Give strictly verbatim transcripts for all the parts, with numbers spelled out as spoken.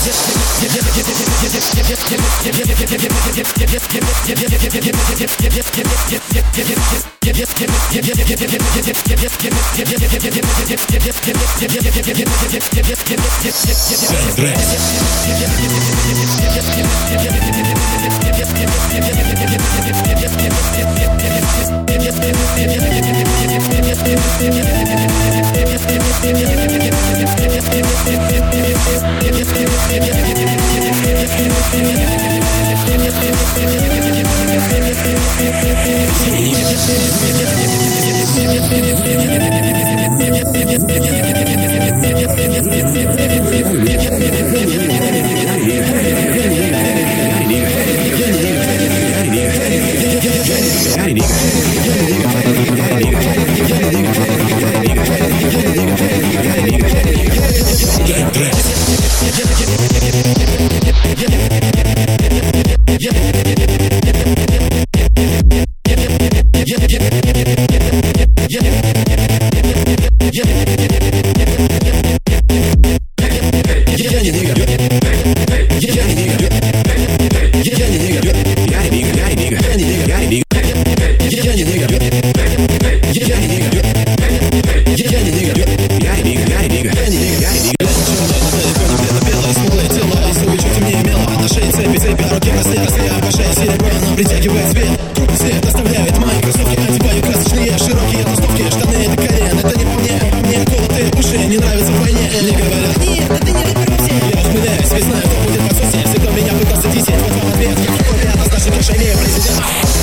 Притягивает свет, круглый свет оставляет мои кроссовки. Одеваю красочные широкие толстовки. Штаны это колен, это не по мне. Мне колотые уши не нравятся вдвойне. Мне говорят, нет, это не любовь все. Я ухмыляюсь, ведь знаю, кто будет в отсутствии. Все, кто меня пытался десять, вот вам ответ. Копия от нас наших решений, президент.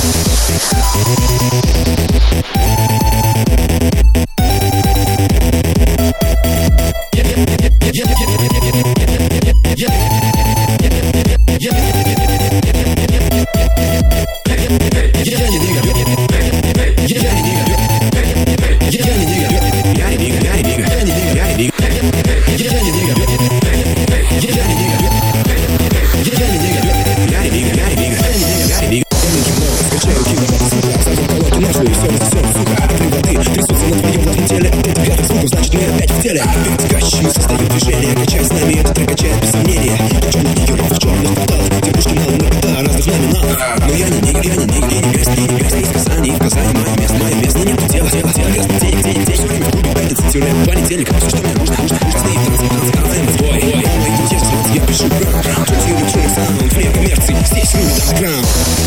Перетекающие создают движение. Качай с нами, этот трек качает без сомнения. В черных героев, в черных порталах. Девушки на лунах, да, разных номинатов. Но я не нигер, я не нигер, я не грязный, не грязный. Из Казани, в Казани, мое место, мое место. Нет предела, дело, дело, грязный день, день, день. Все время в клубе, пятница, тюрем, понедельник. Все, что мне нужно, нужно, нужно. Стоит танцы, танцы, танцы, бой, бой. Мои друзья, я пишу грамм. Тут я люблю саунд, вне коммерции. Здесь рубит андеграунд.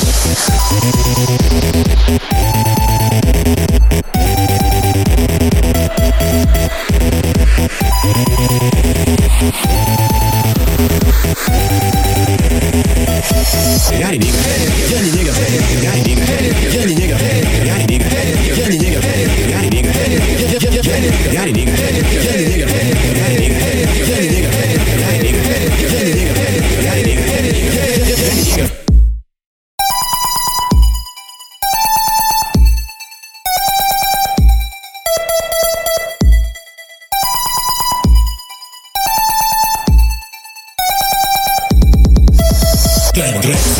Я не нигер, я не нигер, я не нигер, я не нигер, я не нигер, я не нигер, я не нигер, я не нигер, я не нигер, я не нигер, я не нигер, я не нигер, я не нигер, я не нигер, я не нигер. Time Tracks.